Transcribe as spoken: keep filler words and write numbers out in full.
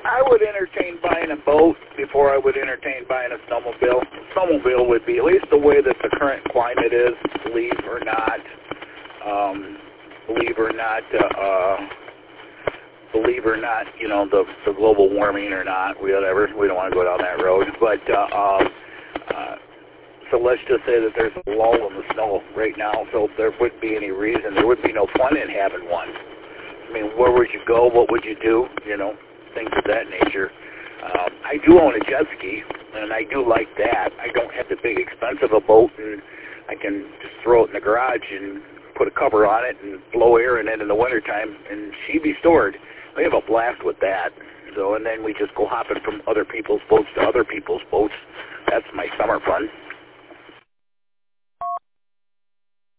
I would entertain buying a boat before I would entertain buying a snowmobile. Snowmobile would be, at least the way that the current climate is, believe or not, um, believe or not, uh, uh, believe or not, you know, the, the global warming or not, whatever. We don't want to go down that road. But uh, uh, uh, so let's just say that there's a lull in the snow right now, so there wouldn't be any reason. There would be no fun in having one. I mean, where would you go? What would you do? You know, things of that nature. Um, I do own a jet ski, and I do like that. I don't have the big expense of a boat, and I can just throw it in the garage and put a cover on it and blow air in it in the wintertime, and she be stored. We have a blast with that. So, and then we just go hopping from other people's boats to other people's boats. That's my summer fun.